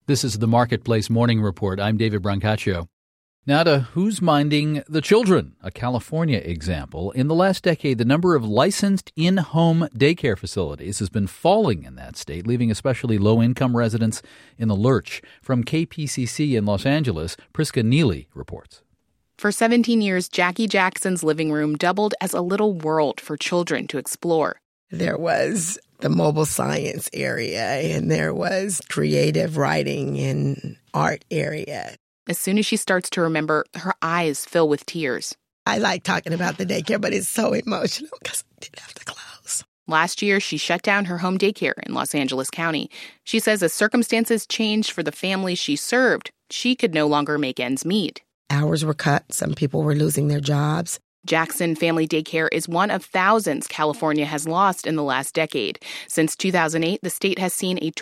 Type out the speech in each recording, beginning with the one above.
This is the Marketplace Morning Report. I'm David Brancaccio. Now to who's minding the children, a California example. In the last decade, the number of licensed in-home daycare facilities has been falling in that state, leaving especially low-income residents in the lurch. From KPCC in Los Angeles, Priska Neely reports. For 17 years, Jackie Jackson's living room doubled as a little world for children to explore. There was the mobile science area, and there was creative writing and art area. As soon as she starts to remember, her eyes fill with tears. I like talking about the daycare, but it's so emotional because I didn't have to close. Last year, she shut down her home daycare in Los Angeles County. She says as circumstances changed for the families she served, she could no longer make ends meet. Hours were cut. Some people were losing their jobs. Jackson Family Daycare is one of thousands California has lost in the last decade. Since 2008, the state has seen a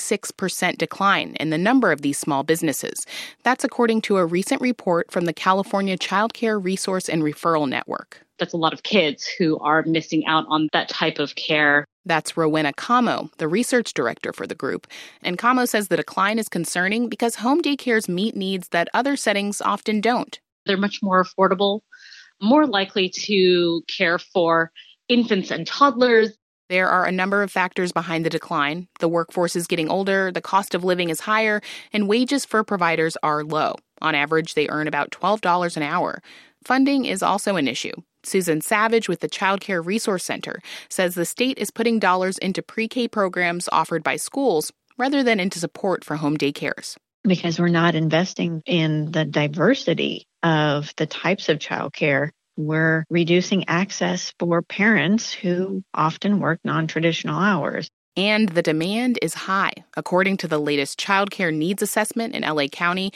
26% decline in the number of these small businesses. That's according to a recent report from the California Child Care Resource and Referral Network. That's a lot of kids who are missing out on that type of care. That's Rowena Camo, the research director for the group. And Camo says the decline is concerning because home daycares meet needs that other settings often don't. They're much more affordable, more likely to care for infants and toddlers. There are a number of factors behind the decline. The workforce is getting older, the cost of living is higher, and wages for providers are low. On average, they earn about $12 an hour. Funding is also an issue. Susan Savage with the Child Care Resource Center says the state is putting dollars into pre-K programs offered by schools rather than into support for home daycares. Because we're not investing in the diversity of the types of childcare, we're reducing access for parents who often work non-traditional hours. And the demand is high. According to the latest Child Care Needs Assessment in LA County,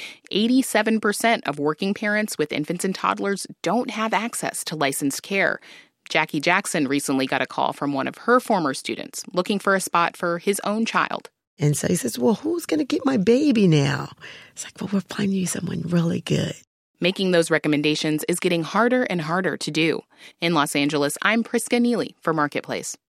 87% of working parents with infants and toddlers don't have access to licensed care. Jackie Jackson recently got a call from one of her former students looking for a spot for his own child. And so he says, well, who's going to get my baby now? It's like, well, we're finding you someone really good. Making those recommendations is getting harder and harder to do. In Los Angeles, I'm Priska Neely for Marketplace.